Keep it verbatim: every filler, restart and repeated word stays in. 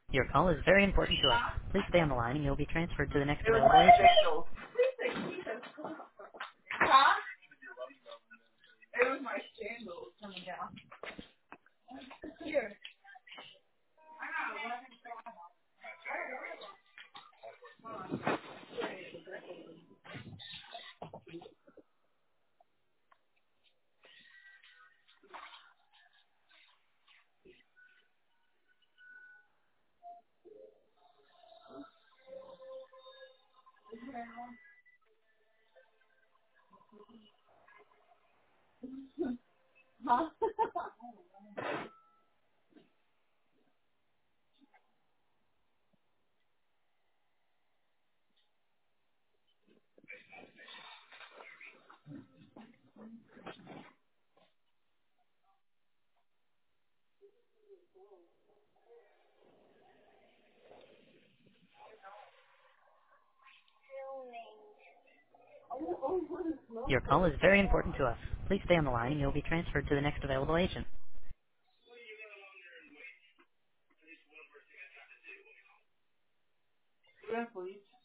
Your call is very important to us. Please stay on the line and you'll be transferred to the next It was available my agent. sandals. Huh? It was my sandals coming down. Here. Huh? Oh, oh, what is smoke Your call for? is very important to us. Please stay on the line and you'll be transferred to the next available agent. Yeah, please.